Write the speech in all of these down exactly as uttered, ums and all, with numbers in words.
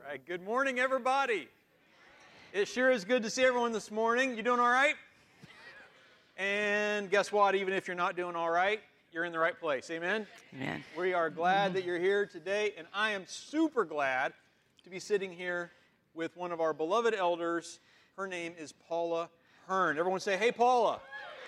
right, good morning, everybody. It sure is good to see everyone this morning. You doing all right? And guess what? Even if you're not doing all right, you're in the right place. Amen? Amen. We are glad that you're here today, and I am super glad to be sitting here with one of our beloved elders. Her name is Paula Hearn. Everyone say, hey, Paula.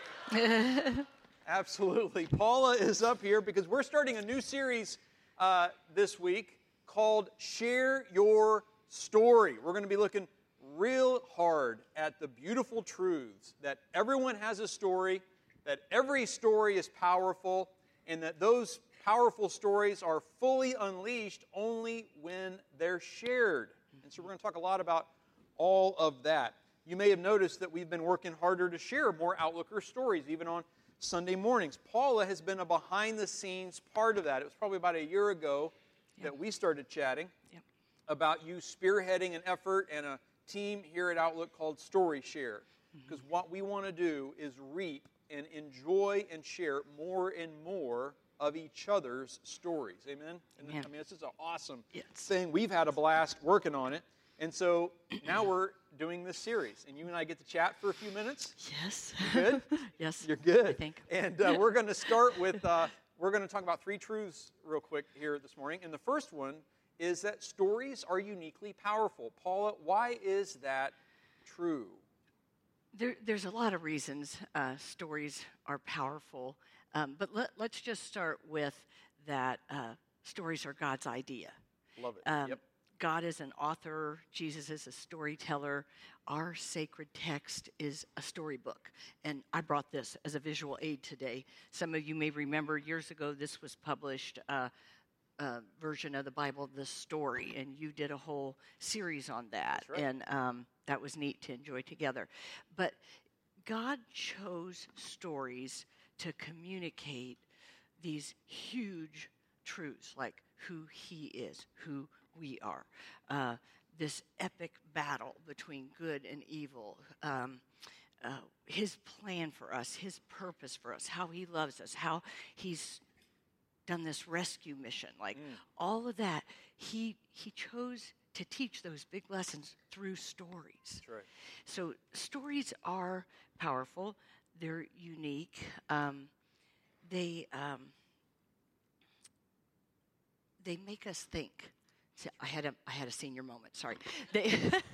Absolutely. Paula is up here because we're starting a new series uh, this week called Share Your Story. We're going to be looking real hard at the beautiful truths that everyone has a story, that every story is powerful, and that those powerful stories are fully unleashed only when they're shared. And so we're going to talk a lot about all of that. You may have noticed that we've been working harder to share more Outlooker stories, even on Sunday mornings. Paula has been a behind-the-scenes part of that. It was probably about a year ago yep. that we started chatting yep. about you spearheading an effort and a team here at Outlook called Story Share. Because mm-hmm. what we want to do is reap and enjoy and share more and more of each other's stories. Amen? And Amen. I mean, this is an awesome yes. thing. We've had a blast working on it. And so now we're doing this series, and you and I get to chat for a few minutes. Yes. You good? yes. You're good. I think. And uh, we're going to start with, uh, we're going to talk about three truths real quick here this morning. And the first one is that stories are uniquely powerful. Paula, why is that true? There, there's a lot of reasons uh, stories are powerful. Um, but let, let's just start with that uh, stories are God's idea. Love it. Um, yep. God is an author. Jesus is a storyteller. Our sacred text is a storybook. And I brought this as a visual aid today. Some of you may remember years ago this was published, uh, a version of the Bible, The Story, and you did a whole series on that. That's right. And um, that was neat to enjoy together. But God chose stories to communicate these huge truths, like who He is, who we are. Uh, this epic battle between good and evil, um, uh, His plan for us, His purpose for us, how He loves us, how He's done this rescue mission, like mm. all of that. He He chose to teach those big lessons through stories. That's right. So stories are powerful. They're unique. Um, they um, they make us think. I had a I had a senior moment. Sorry. They,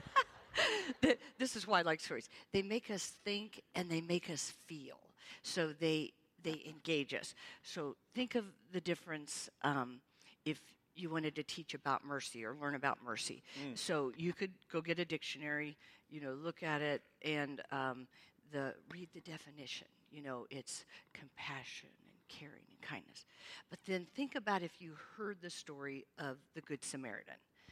this is why I like stories. They make us think and they make us feel. So they they engage us. So think of the difference um, if you wanted to teach about mercy or learn about mercy. Mm. So you could go get a dictionary, you know, look at it and um, the read the definition. You know, it's compassion and caring and kindness. But then think about if you heard the story of the Good Samaritan.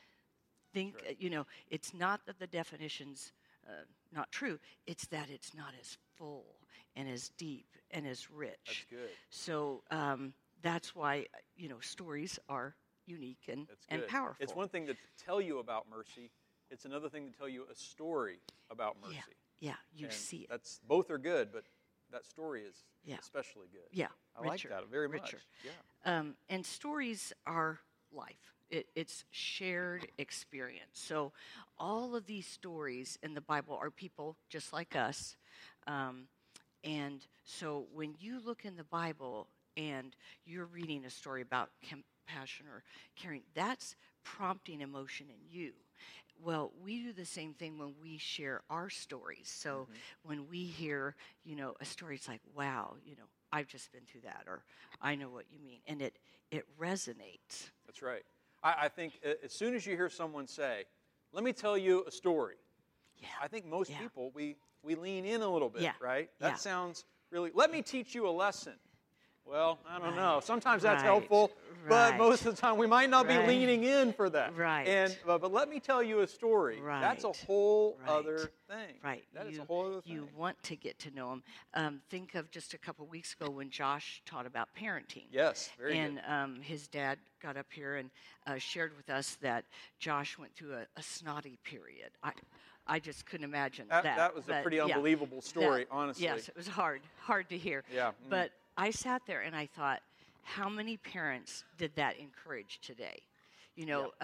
Think, right. you know, it's not that the definition's uh, not true. It's that it's not as full and as deep and as rich. That's good. So um, that's why, you know, stories are unique and, and powerful. It's one thing to tell you about mercy. It's another thing to tell you a story about mercy. Yeah, yeah you and see it. That's, both are good, but that story is yeah. especially good. Yeah, I richer, like that very richer. much. Yeah. Um, and stories are life. It, it's shared experience. So all of these stories in the Bible are people just like us. Um, and so when you look in the Bible and you're reading a story about compassion or caring, that's prompting emotion in you. Well, we do the same thing when we share our stories. So mm-hmm. when we hear, you know, a story, it's like, wow, you know, I've just been through that, or I know what you mean. And it, it resonates. That's right. I, I think as soon as you hear someone say, let me tell you a story, yeah. I think most yeah. people, we, we lean in a little bit, yeah. right? That yeah. sounds really, let me teach you a lesson. Well, I don't right. know. Sometimes that's right. helpful, right. but most of the time we might not right. be leaning in for that. Right. And but, but let me tell you a story. Right. That's a whole right. other thing. Right. That you, is a whole other thing. You want to get to know them. Um, think of just a couple weeks ago when Josh taught about parenting. Yes, very and, good. And um, his dad got up here and uh, shared with us that Josh went through a, a snotty period. I, I just couldn't imagine that. That, that was but, a pretty yeah, unbelievable story, that, honestly. Yes, it was hard, hard to hear. Yeah. Mm. But I sat there and I thought, how many parents did that encourage today? You know, yeah. uh,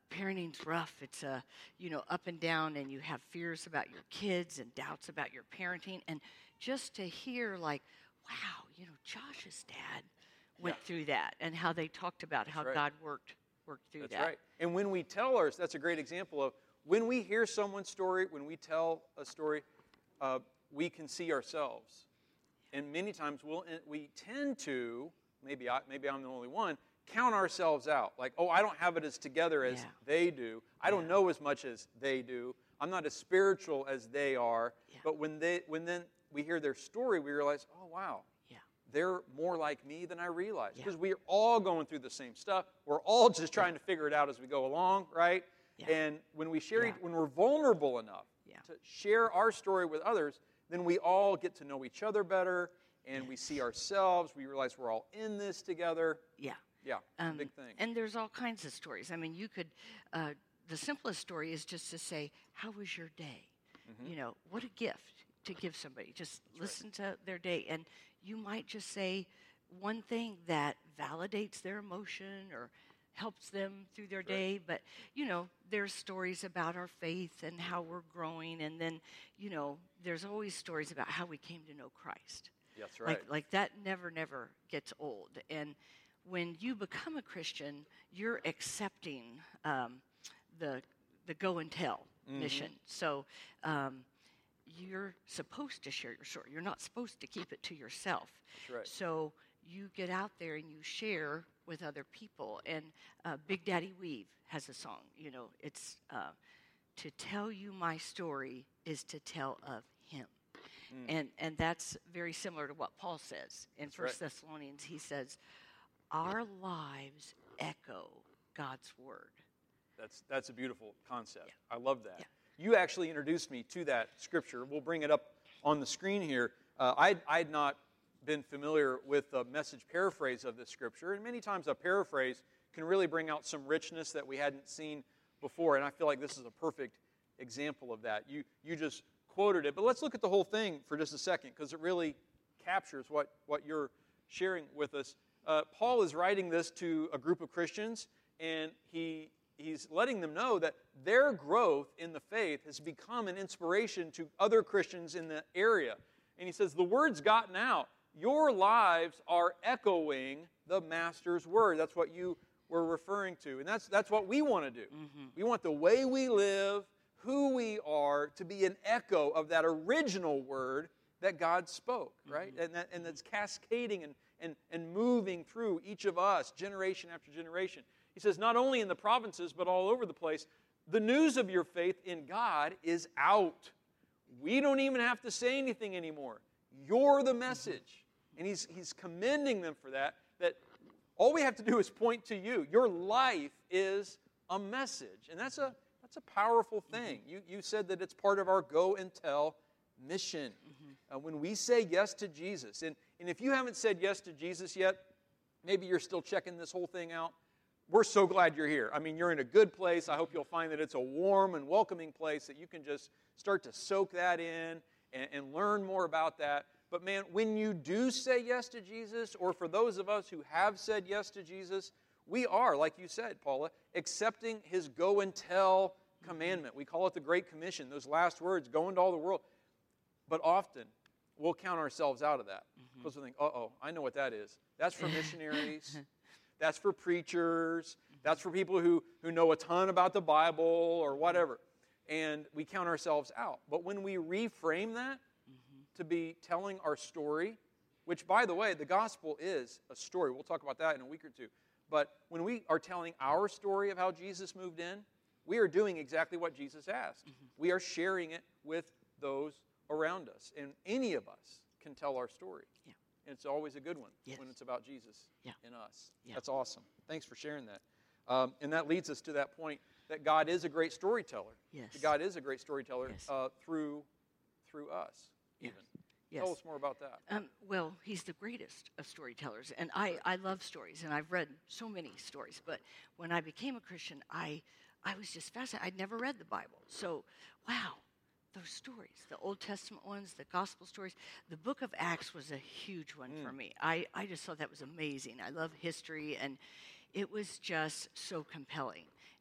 parenting's rough. It's a, you know, up and down, and you have fears about your kids and doubts about your parenting. And just to hear, like, wow, you know, Josh's dad went Yeah. through that, and how they talked about That's how right. God worked worked through That's that. right. And when we tell ours, that's a great example of when we hear someone's story, when we tell a story, uh, we can see ourselves. And many times we'll, we tend to, maybe, I, maybe I'm the only one, count ourselves out. Like, oh, I don't have it as together as Yeah. they do. I don't Yeah. know as much as they do. I'm not as spiritual as they are. Yeah. But when they, when then we hear their story, we realize, oh, wow. Yeah. They're more like me than I realized. Yeah. Because we're all going through the same stuff. We're all just trying to figure it out as we go along, right? Yeah. And when we share, Yeah. when we're vulnerable enough Yeah. to share our story with others, then we all get to know each other better, and we Yes. see ourselves. We realize we're all in this together. Yeah. Yeah, it's a Um, big thing. And there's all kinds of stories. I mean, you could, uh, the simplest story is just to say, how was your day? Mm-hmm. You know, what a gift to give somebody. Just listen to their day. And you might just say one thing that validates their emotion or helps them through their That's right. day. But, you know, there's stories about our faith and how we're growing. And then, you know, there's always stories about how we came to know Christ. That's right. Like, like that never, never gets old. And when you become a Christian, you're accepting um, the the go and tell Mhm. mission. So um, you're supposed to share your story. You're not supposed to keep it to yourself. That's right. So you get out there and you share with other people. And uh, Big Daddy Weave has a song. You know, it's uh, to tell you my story is to tell of Him. Mm. And and that's very similar to what Paul says in That's First right. Thessalonians. He says, "Our lives echo God's word." That's that's a beautiful concept. Yeah. I love that. Yeah. You actually introduced me to that scripture. We'll bring it up on the screen here. Uh, I I had not been familiar with the message paraphrase of this scripture, and many times a paraphrase can really bring out some richness that we hadn't seen before. And I feel like this is a perfect example of that. You you just quoted it, but let's look at the whole thing for just a second because it really captures what what you're sharing with us. Uh, Paul is writing this to a group of Christians, and he he's letting them know that their growth in the faith has become an inspiration to other Christians in the area. And he says, the word's gotten out. Your lives are echoing the Master's word. That's what you were referring to. And that's that's what we want to do. Mm-hmm. We want the way we live, who we are, to be an echo of that original word that God spoke, right? Mm-hmm. And that, and that's cascading and, and, and moving through each of us, generation after generation. He says, not only in the provinces, but all over the place, the news of your faith in God is out. We don't even have to say anything anymore. You're the message. And he's, he's commending them for that, that all we have to do is point to you. Your life is a message. And that's a, that's a powerful thing. You, you said that it's part of our go and tell mission. Uh, when we say yes to Jesus, and, and if you haven't said yes to Jesus yet, maybe you're still checking this whole thing out, we're so glad you're here. I mean, you're in a good place. I hope you'll find that it's a warm and welcoming place that you can just start to soak that in and, and learn more about that. But man, when you do say yes to Jesus, or for those of us who have said yes to Jesus, we are, like you said, Paula, accepting His go and tell commandment. We call it the Great Commission, those last words, go into all the world. But often, we'll count ourselves out of that. Mm-hmm. Because we think, uh-oh, I know what that is. That's for missionaries. That's for preachers. That's for people who, who know a ton about the Bible or whatever. And we count ourselves out. But when we reframe that Mm-hmm. to be telling our story, which, by the way, the gospel is a story. We'll talk about that in a week or two. But when we are telling our story of how Jesus moved in, we are doing exactly what Jesus asked. Mm-hmm. We are sharing it with those around us. And any of us can tell our story. Yeah. And it's always a good one Yes. when it's about Jesus Yeah. in us. Yeah. That's awesome. Thanks for sharing that. Um, and that leads us to that point that God is a great storyteller. Yes. That God is a great storyteller Yes. uh, through through us, Yes. even. Yes. Tell us more about that. Um, well, he's the greatest of storytellers, and I, I love stories, and I've read so many stories. But when I became a Christian, I I was just fascinated. I'd never read the Bible, so wow, those stories, the Old Testament ones, the Gospel stories. The Book of Acts was a huge one Mm. for me. I I just thought that was amazing. I love history, and it was just so compelling.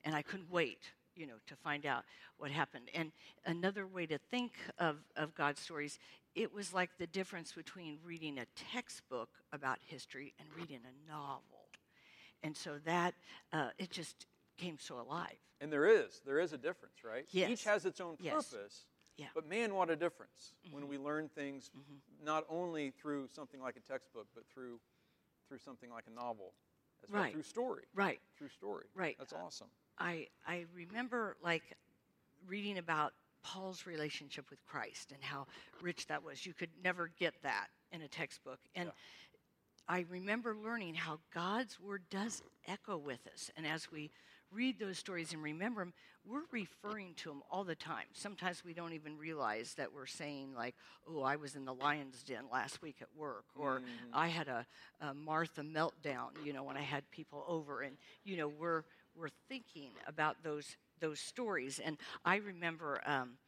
and I couldn't wait, you know, to find out what happened. And another way to think of, of God's stories, it was like the difference between reading a textbook about history and reading a novel. And so that, uh, it just came so alive. And there is. There is a difference, right? Yes. Each has its own Yes. purpose. Yeah. But man, what a difference Mm-hmm. when we learn things Mm-hmm. not only through something like a textbook, but through through something like a novel as well, Right. through story. Right. Through story. Right. That's Uh, awesome. I I remember like reading about Paul's relationship with Christ and how rich that was. You could never get that in a textbook. And Yeah. I remember learning how God's word does echo with us. And as we read those stories and remember them, we're referring to them all the time. Sometimes we don't even realize that we're saying like, oh, I was in the lion's den last week at work, or Mhm. I had a, a Martha meltdown, you know, when I had people over. And, you know, we're we're thinking about those those stories. And I remember um,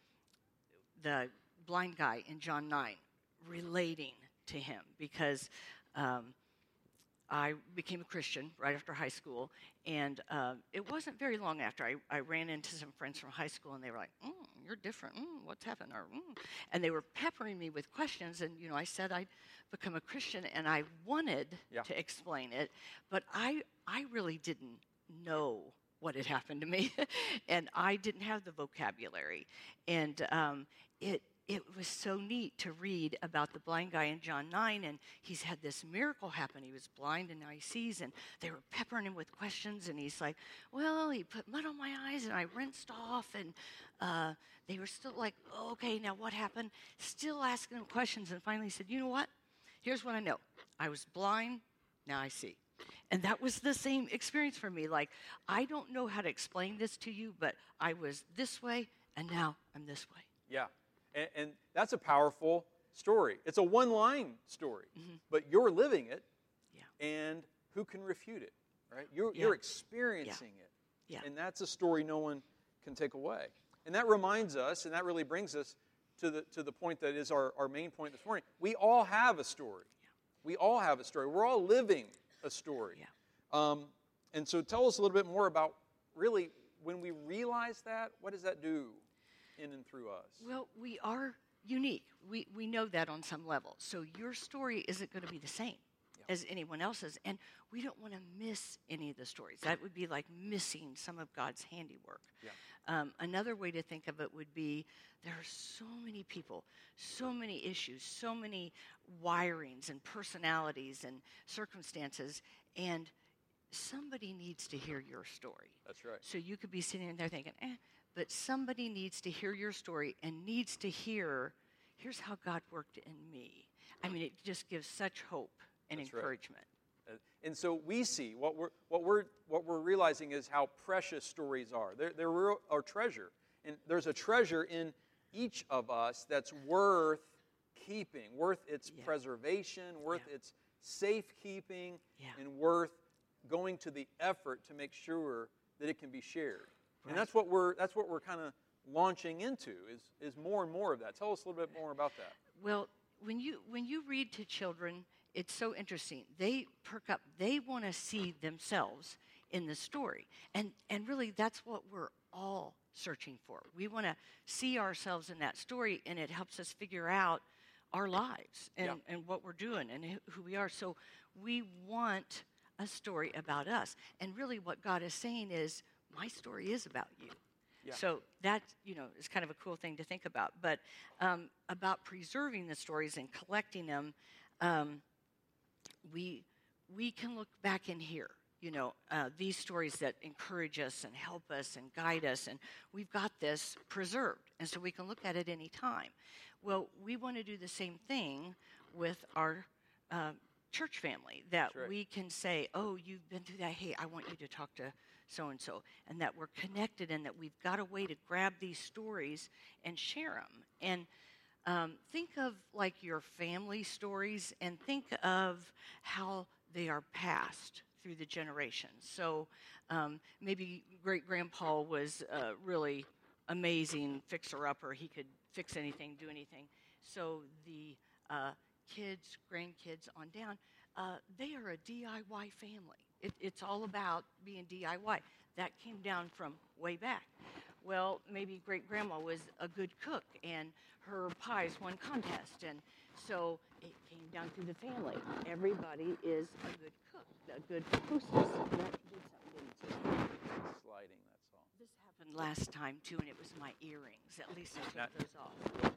the blind guy in John nine relating to him because um, I became a Christian right after high school, and uh, it wasn't very long after I, I ran into some friends from high school, and they were like, mm, "You're different. Mm, what's happened?" Or, mm. And they were peppering me with questions, and you know, I said I'd become a Christian, and I wanted Yeah. to explain it, but I I really didn't know what had happened to me, and I didn't have the vocabulary, and um, it. It was so neat to read about the blind guy in John nine, and he's had this miracle happen. He was blind, and now he sees, and they were peppering him with questions, and he's like, well, he put mud on my eyes, and I rinsed off, and uh, they were still like, oh, okay, now what happened? Still asking him questions, and finally he said, you know what? Here's what I know. I was blind, now I see. And that was the same experience for me. Like, I don't know how to explain this to you, but I was this way, and now I'm this way. Yeah. And, and that's a powerful story. It's a one-line story, Mm-hmm. but you're living it, Yeah. and who can refute it, right? You're, Yeah. you're experiencing it. Yeah. And that's a story no one can take away. And that reminds us, and that really brings us to the, to the point that is our, our main point this morning. We all have a story. Yeah. We all have a story. We're all living a story. Yeah. Um, and so tell us a little bit more about really when we realize that, what does that do in and through us? Well, we are unique. We, we know that on some level. So your story isn't going to be the same Yeah. as anyone else's. And we don't want to miss any of the stories. That would be like missing some of God's handiwork. Yeah. Um, another way to think of it would be there are so many people, so many issues, so many wirings and personalities and circumstances, and somebody needs to hear your story. That's right. So you could be sitting there thinking, eh, but somebody needs to hear your story and needs to hear, here's how God worked in me. I mean, it just gives such hope and That's right. encouragement. Uh, And so we see what we're what we're what we're realizing is how precious stories are. They're they're real, our treasure, and there's a treasure in each of us that's worth keeping, worth its Yeah. preservation, worth Yeah. its safekeeping, Yeah. and worth going to the effort to make sure that it can be shared. Right. And that's what we're that's what we're kind of launching into is is more and more of that. Tell us a little bit more about that. Well, when you when you read to children, it's so interesting. They perk up. They want to see themselves in the story, and and really, that's what we're all searching for. We want to see ourselves in that story, and it helps us figure out our lives and, Yeah. and what we're doing and who- who we are. So we want a story about us, and really, what God is saying is, my story is about you. Yeah. So that, you know, is kind of a cool thing to think about. But um, about preserving the stories and collecting them, um, we we can look back in here. You know, uh, these stories that encourage us and help us and guide us, and we've got this preserved, and so we can look at it any time. Well, we want to do the same thing with our uh, church family, that That's right. we can say, oh, you've been through that. Hey, I want you to talk to so-and-so, and that we're connected and that we've got a way to grab these stories and share them. And um, think of like your family stories and think of how they are passed through the generations. So um, maybe great-grandpa was uh, really amazing fixer-upper. He could fix anything, do anything. So the uh, kids, grandkids on down, uh, they are a D I Y family. It, it's all about being D I Y. that came down from way back. Well, maybe great-grandma was a good cook, and her pies won contest, and so it came down through the family. Everybody is a good cook, a good hostess. That did something, didn't it? Sliding, that's all. This happened last time, too, and it was my earrings. At least I took Not- those off.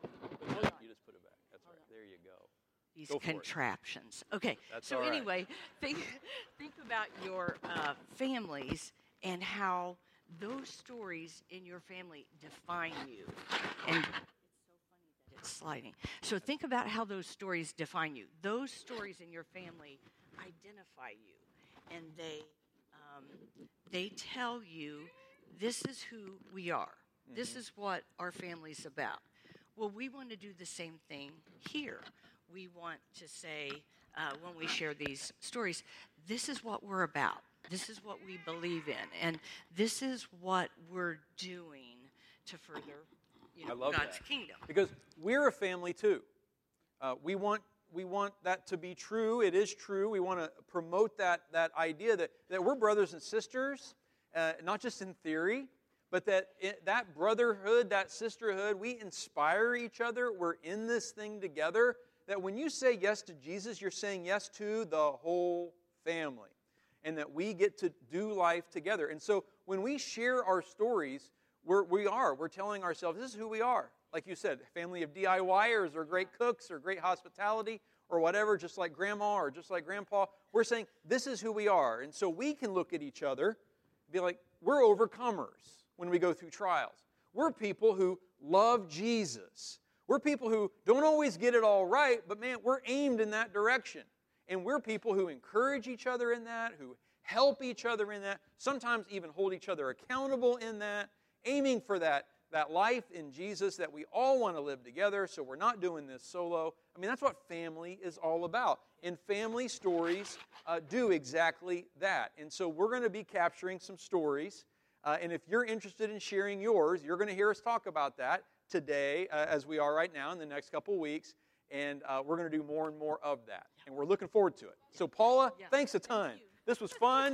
You just put it back. That's right. There you go. These Go for it. contraptions. Okay, That's so all right. anyway, think, think about your uh, families and how those stories in your family define you. And it's so funny that it's sliding. So think about how those stories define you. Those stories in your family identify you, and they um, they tell you this is who we are. Mm-hmm. This is what our family's about. Well, we want to do the same thing here. We want to say, uh, when we share these stories, this is what we're about. This is what we believe in. And this is what we're doing to further, you know, I love God's that. kingdom. Because we're a family too. Uh, we want we want that to be true. It is true. We want to promote that that idea that, that we're brothers and sisters, uh, not just in theory, but that it, that brotherhood, that sisterhood, we inspire each other. We're in this thing together. That when you say yes to Jesus, you're saying yes to the whole family. And that we get to do life together. And so when we share our stories, we're, we are. We're telling ourselves, this is who we are. Like you said, a family of DIYers or great cooks or great hospitality or whatever, just like grandma or just like grandpa. We're saying, this is who we are. And so we can look at each other and be like, we're overcomers when we go through trials. We're people who love Jesus. We're people who don't always get it all right, but man, we're aimed in that direction. And we're people who encourage each other in that, who help each other in that, sometimes even hold each other accountable in that, aiming for that, that life in Jesus that we all want to live together, so we're not doing this solo. I mean, that's what family is all about. And family stories uh, do exactly that. And so we're going to be capturing some stories. Uh, and if you're interested in sharing yours, you're going to hear us talk about that today, uh, as we are right now in the next couple weeks. And uh, we're going to do more and more of that. And we're looking forward to it. So, Paula, Yeah. thanks a ton. Thank you. This was fun.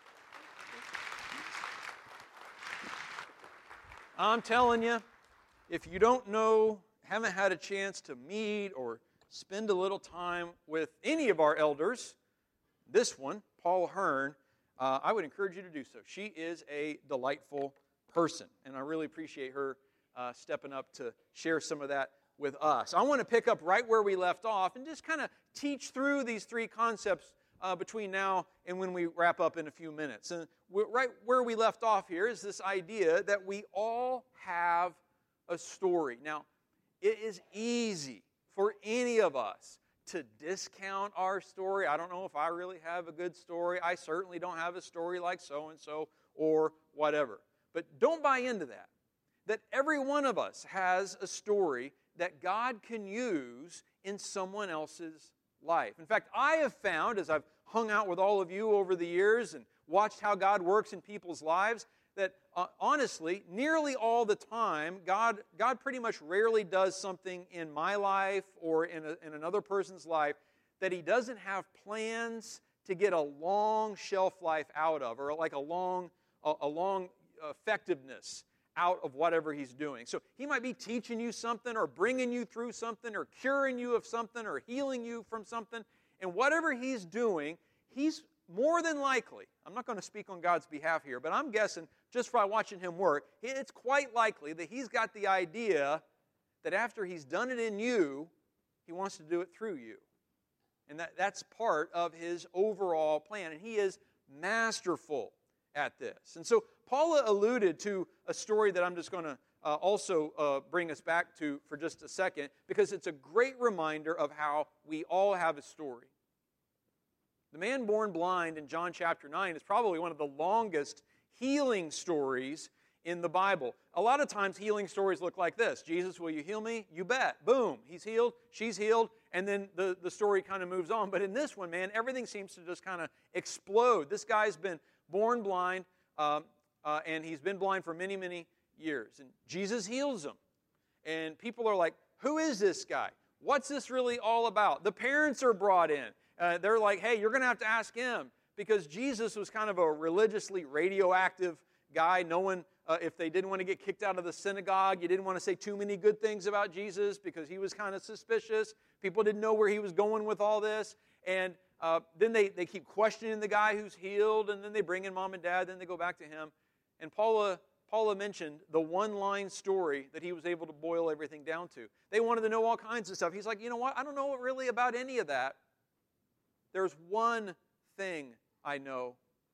I'm telling you, if you don't know, haven't had a chance to meet or spend a little time with any of our elders, this one, Paula Hearn, uh, I would encourage you to do so. She is a delightful person. And I really appreciate her uh, stepping up to share some of that with us. I want to pick up right where we left off and just kind of teach through these three concepts uh, between now and when we wrap up in a few minutes. And right where we left off here is this idea that we all have a story. Now, it is easy for any of us to discount our story. I don't know if I really have a good story. I certainly don't have a story like so-and-so or whatever. But don't buy into that. That every one of us has a story that God can use in someone else's life. In fact, I have found, as I've hung out with all of you over the years and watched how God works in people's lives, that uh, honestly, nearly all the time, God, God pretty much rarely does something in my life or in, a, in another person's life that He doesn't have plans to get a long shelf life out of, or like a long, a, a long effectiveness out of whatever He's doing. So He might be teaching you something or bringing you through something or curing you of something or healing you from something. And whatever He's doing, He's more than likely, I'm not going to speak on God's behalf here, but I'm guessing just by watching Him work, it's quite likely that He's got the idea that after He's done it in you, He wants to do it through you. And that, that's part of His overall plan. And He is masterful at this. And so Paula alluded to a story that I'm just going to uh, also uh, bring us back to for just a second, because it's a great reminder of how we all have a story. The man born blind in John chapter nine is probably one of the longest healing stories in the Bible. A lot of times healing stories look like this. Jesus, will you heal me? You bet. Boom. He's healed. She's healed. And then the, the story kind of moves on. But in this one, man, everything seems to just kind of explode. This guy's been born blind, um, uh, and he's been blind for many, many years. And Jesus heals him. And people are like, who is this guy? What's this really all about? The parents are brought in. Uh, they're like, hey, you're going to have to ask him, because Jesus was kind of a religiously radioactive guy. No one, uh, if they didn't want to get kicked out of the synagogue, you didn't want to say too many good things about Jesus because he was kind of suspicious. People didn't know where he was going with all this. And uh, then they, they keep questioning the guy who's healed, and then they bring in mom and dad, then they go back to him. And Paula, Paula mentioned the one-line story that he was able to boil everything down to. They wanted to know all kinds of stuff. He's like, you know what? I don't know really about any of that. There's one thing I know.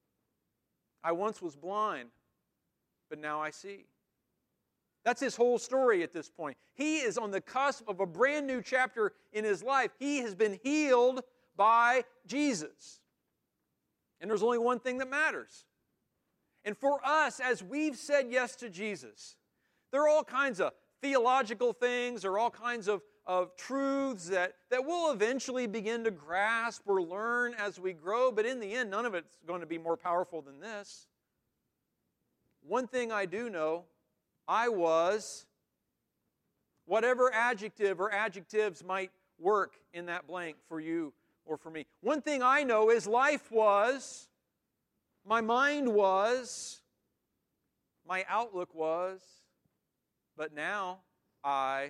I once was blind, but now I see. That's his whole story at this point. He is on the cusp of a brand new chapter in his life. He has been healed by Jesus. And there's only one thing that matters. And for us, as we've said yes to Jesus, there are all kinds of theological things, there are all kinds of, of truths that, that we'll eventually begin to grasp or learn as we grow, but in the end, none of it's going to be more powerful than this. One thing I do know, I was, whatever adjective or adjectives might work in that blank for you or for me. One thing I know is life was, my mind was, my outlook was, but now I,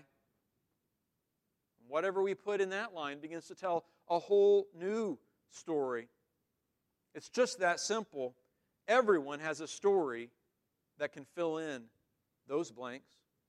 whatever we put in that line begins to tell a whole new story. It's just that simple. Everyone has a story that can fill in those blanks.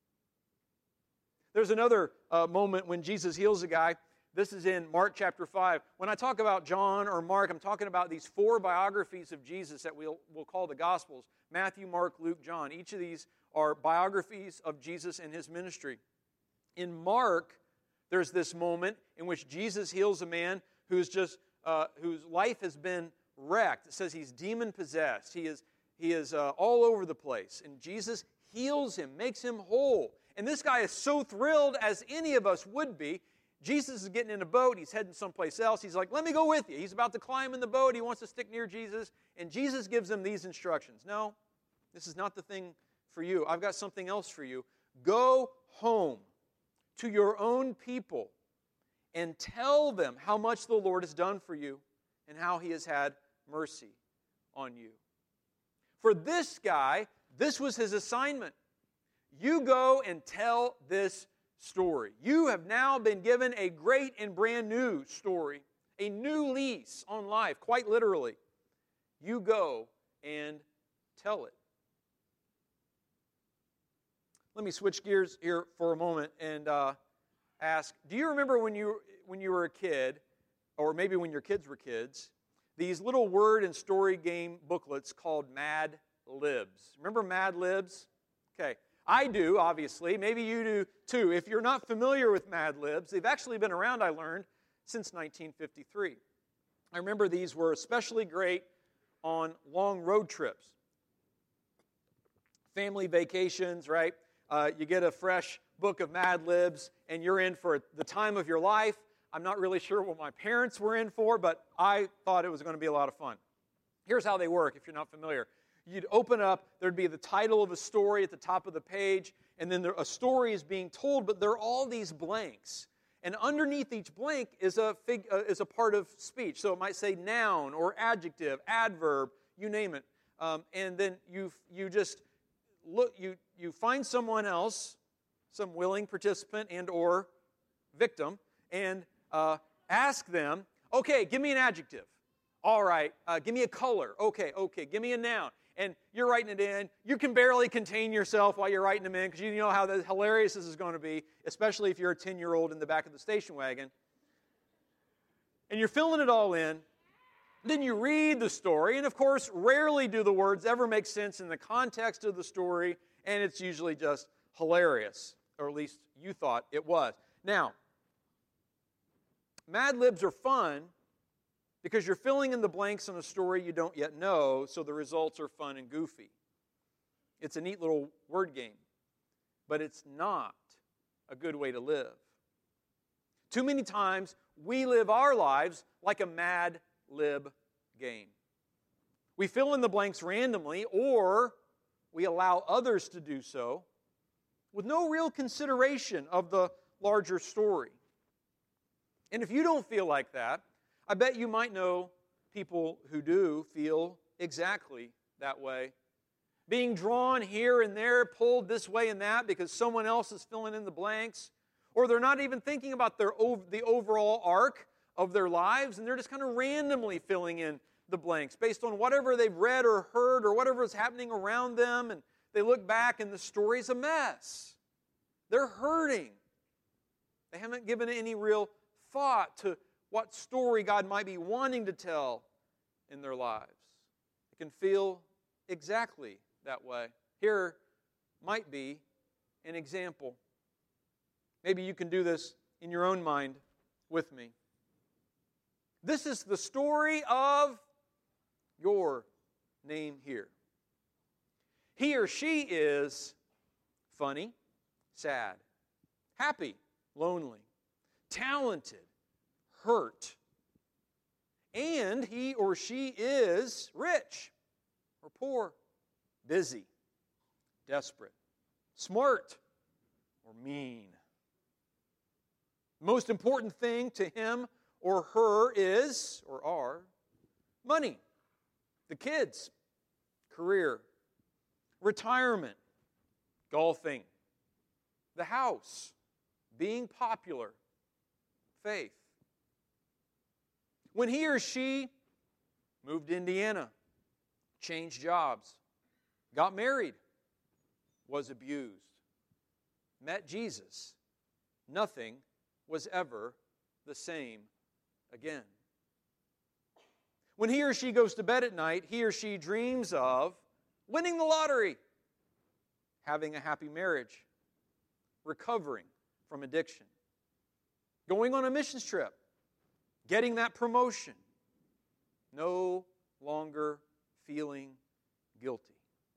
There's another uh, moment when Jesus heals a guy. This is in Mark chapter five. When I talk about John or Mark, I'm talking about these four biographies of Jesus that we'll, we'll call the Gospels. Matthew, Mark, Luke, John. Each of these are biographies of Jesus and his ministry. In Mark, there's this moment in which Jesus heals a man who's just uh, whose life has been wrecked. It says he's demon-possessed. He is, he is uh, all over the place. And Jesus heals him, makes him whole. And this guy is so thrilled, as any of us would be. Jesus is getting in a boat. He's heading someplace else. He's like, let me go with you. He's about to climb in the boat. He wants to stick near Jesus. And Jesus gives him these instructions. No, this is not the thing for you. I've got something else for you. Go home to your own people and tell them how much the Lord has done for you and how he has had mercy on you. For this guy, this was his assignment. You go and tell this story. You have now been given a great and brand new story, a new lease on life, quite literally. You go and tell it. Let me switch gears here for a moment and uh, ask, do you remember when you, when you were a kid, or maybe when your kids were kids, these little word and story game booklets called Mad Libs? Remember Mad Libs? Okay. I do, obviously. Maybe you do too. If you're not familiar with Mad Libs, they've actually been around, I learned, since nineteen fifty-three. I remember these were especially great on long road trips. Family vacations, right? Uh, you get a fresh book of Mad Libs, and you're in for the time of your life. I'm not really sure what my parents were in for, but I thought it was going to be a lot of fun. Here's how they work, if you're not familiar. You'd open up, there'd be the title of a story at the top of the page, and then there, a story is being told, but there are all these blanks. And underneath each blank is a, fig, uh, is a part of speech. So it might say noun or adjective, adverb, you name it. Um, and then you you just look, you, you find someone else, some willing participant and or victim, and uh, ask them, okay, give me an adjective. All right, uh, give me a color. Okay, okay, give me a noun. And you're writing it in. You can barely contain yourself while you're writing them in because you know how hilarious this is going to be, especially if you're a ten-year-old in the back of the station wagon. And you're filling it all in. Then you read the story, and of course, rarely do the words ever make sense in the context of the story, and it's usually just hilarious, or at least you thought it was. Now, Mad Libs are fun because you're filling in the blanks on a story you don't yet know, so the results are fun and goofy. It's a neat little word game, but it's not a good way to live. Too many times, we live our lives like a Mad Lib game. We fill in the blanks randomly, or we allow others to do so with no real consideration of the larger story. And if you don't feel like that, I bet you might know people who do feel exactly that way. being drawn here and there, pulled this way and that because someone else is filling in the blanks, or they're not even thinking about their the overall arc of their lives, and they're just kind of randomly filling in the blanks based on whatever they've read or heard or whatever is happening around them, and they look back and the story's a mess. They're hurting. They haven't given any real thought to what story God might be wanting to tell in their lives. It can feel exactly that way. Here might be an example. Maybe you can do this in your own mind with me. This is the story of your name here. He or she is funny, sad, happy, lonely, talented, hurt, and he or she is rich or poor, busy, desperate, smart, or mean. The most important thing to him or her is, or are, money, the kids, career, retirement, golfing, the house, being popular, faith. When he or she moved to Indiana, changed jobs, got married, was abused, met Jesus, nothing was ever the same again. When he or she goes to bed at night, he or she dreams of winning the lottery, having a happy marriage, recovering from addiction, going on a missions trip, getting that promotion, no longer feeling guilty.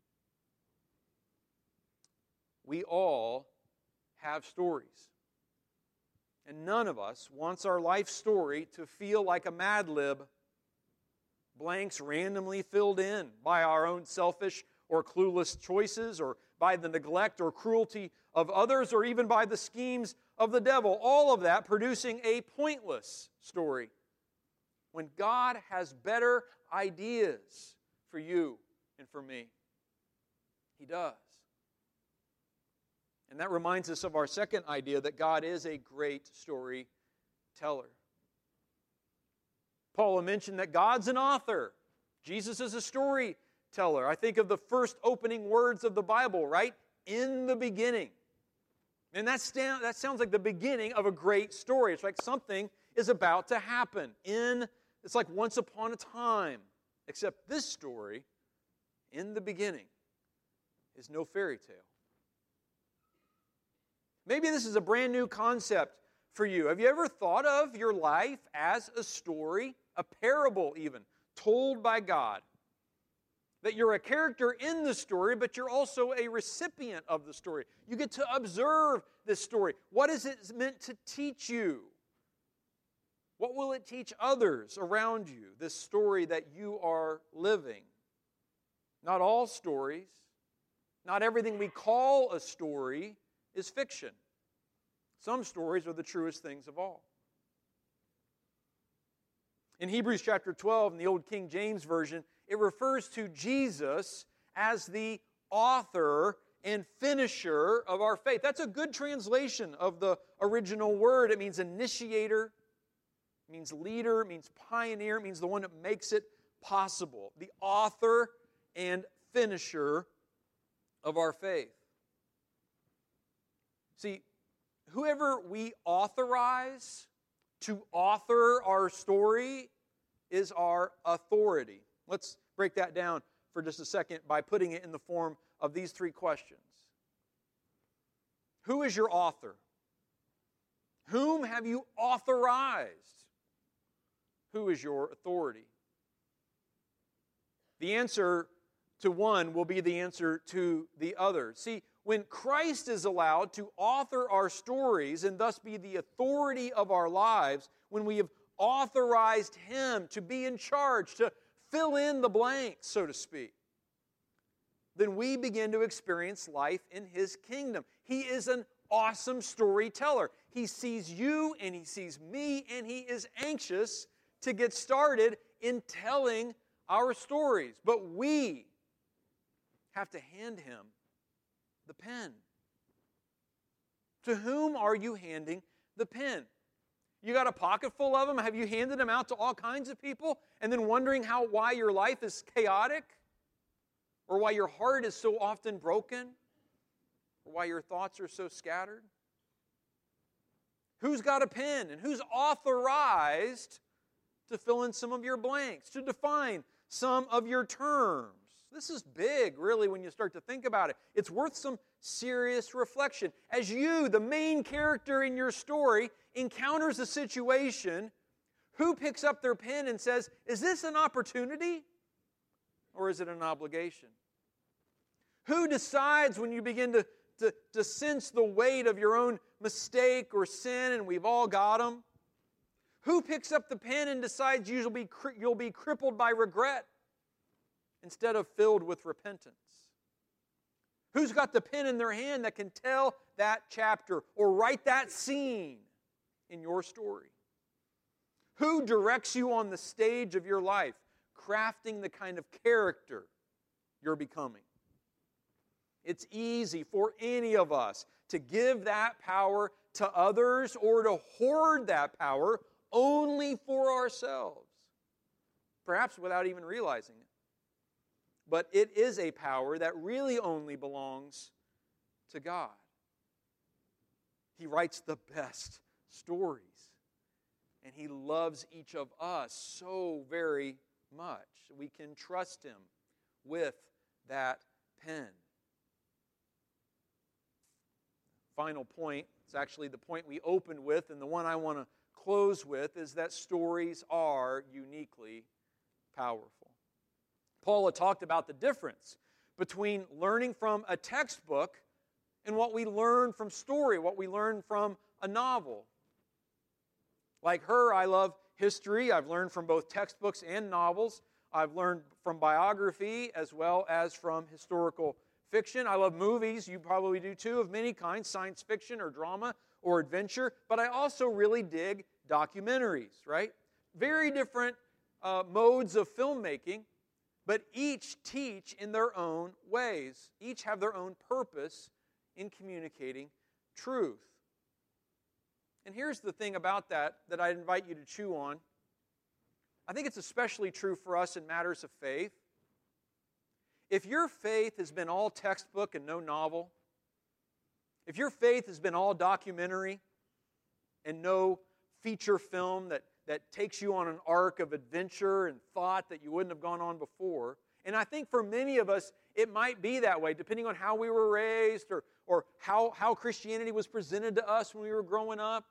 We all have stories. And none of us wants our life story to feel like a Mad Lib, blanks randomly filled in by our own selfish or clueless choices, or by the neglect or cruelty of others, or even by the schemes of the devil. All of that producing a pointless story. When God has better ideas for you and for me, He does. And that reminds us of our second idea, that God is a great storyteller. Paula mentioned that God's an author. Jesus is a storyteller. I think of the first opening words of the Bible, right? In the beginning. And that, stand, that sounds like the beginning of a great story. It's like something is about to happen. In, it's like once upon a time. Except this story, in the beginning, is no fairy tale. Maybe this is a brand new concept for you. Have you ever thought of your life as a story, a parable even, told by God? That you're a character in the story, but you're also a recipient of the story. You get to observe this story. What is it meant to teach you? What will it teach others around you, this story that you are living? Not all stories, not everything we call a story is fiction. Some stories are the truest things of all. In Hebrews chapter twelve, in the Old King James Version, it refers to Jesus as the author and finisher of our faith. That's a good translation of the original word. It means initiator, it means leader, it means pioneer, it means the one that makes it possible. The author and finisher of our faith. See, whoever we authorize to author our story is our authority. Let's break that down for just a second by putting it in the form of these three questions. Who is your author? Whom have you authorized? Who is your authority? The answer to one will be the answer to the other. See, when Christ is allowed to author our stories and thus be the authority of our lives, when we have authorized Him to be in charge, to fill in the blanks, so to speak, then we begin to experience life in His kingdom. He is an awesome storyteller. He sees you and He sees me, and He is anxious to get started in telling our stories. But we, have to hand him the pen. To whom are you handing the pen? You got a pocket full of them? Have you handed them out to all kinds of people and then wondering how why your life is chaotic? Or why your heart is so often broken? Or why your thoughts are so scattered? Who's got a pen and who's authorized to fill in some of your blanks, to define some of your terms? This is big, really, when you start to think about it. It's worth some serious reflection. As you, the main character in your story, encounters a situation, who picks up their pen and says, is this an opportunity or is it an obligation? Who decides when you begin to, to, to sense the weight of your own mistake or sin, and we've all got them? Who picks up the pen and decides you'll be, you'll be crippled by regret instead of filled with repentance? Who's got the pen in their hand that can tell that chapter or write that scene in your story? Who directs you on the stage of your life, crafting the kind of character you're becoming? It's easy for any of us to give that power to others or to hoard that power only for ourselves, perhaps without even realizing it. But it is a power that really only belongs to God. He writes the best stories, and He loves each of us so very much. We can trust Him with that pen. Final point, it's actually the point we opened with, and the one I want to close with, is that stories are uniquely powerful. Paul had talked about the difference between learning from a textbook and what we learn from story, what we learn from a novel. Like her, I love history. I've learned from both textbooks and novels. I've learned from biography as well as from historical fiction. I love movies. You probably do too, of many kinds, science fiction or drama or adventure. But I also really dig documentaries, right? Very different uh, modes of filmmaking, but each teach in their own ways. Each have their own purpose in communicating truth. And here's the thing about that that I invite you to chew on. I think it's especially true for us in matters of faith. If your faith has been all textbook and no novel, if your faith has been all documentary and no feature film that, that takes you on an arc of adventure and thought that you wouldn't have gone on before, and I think for many of us it might be that way, depending on how we were raised or, or how, how Christianity was presented to us when we were growing up.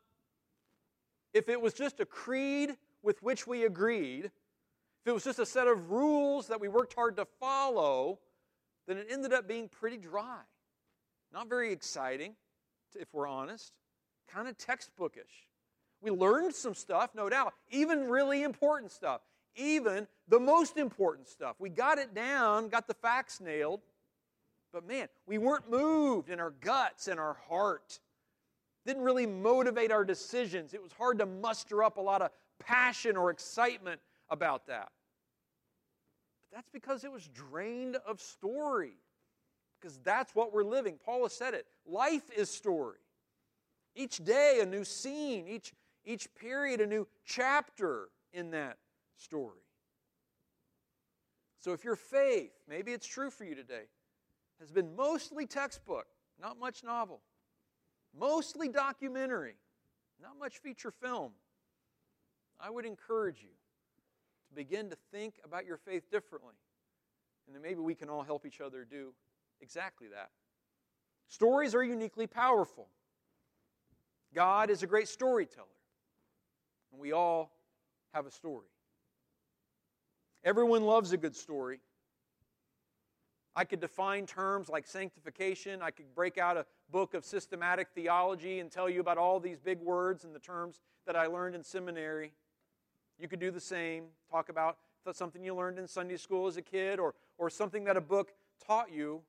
If it was just a creed with which we agreed, if it was just a set of rules that we worked hard to follow, then it ended up being pretty dry. Not very exciting, if we're honest. Kind of textbookish. We learned some stuff, no doubt, even really important stuff, even the most important stuff. We got it down, got the facts nailed, but man, we weren't moved in our guts and our heart. Didn't really motivate our decisions. It was hard to muster up a lot of passion or excitement about that. But that's because it was drained of story. Because that's what we're living. Paul has said it. Life is story. Each day a new scene. Each, each period a new chapter in that story. So if your faith, maybe it's true for you today, has been mostly textbook, not much novel, mostly documentary, not much feature film, I would encourage you to begin to think about your faith differently. And then maybe we can all help each other do exactly that. Stories are uniquely powerful. God is a great storyteller. And we all have a story. Everyone loves a good story. I could define terms like sanctification. I could break out a book of systematic theology and tell you about all these big words and the terms that I learned in seminary. You could do the same. Talk about something you learned in Sunday school as a kid, or, or something that a book taught you.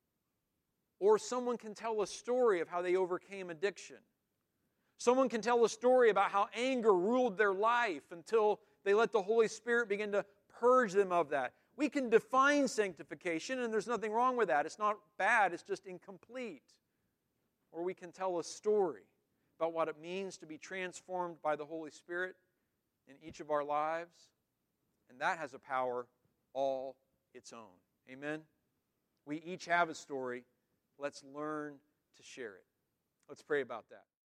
Or someone can tell a story of how they overcame addiction. Someone can tell a story about how anger ruled their life until they let the Holy Spirit begin to purge them of that. We can define sanctification, and there's nothing wrong with that. It's not bad, it's just incomplete. Or we can tell a story about what it means to be transformed by the Holy Spirit in each of our lives. And that has a power all its own. Amen? We each have a story. Let's learn to share it. Let's pray about that.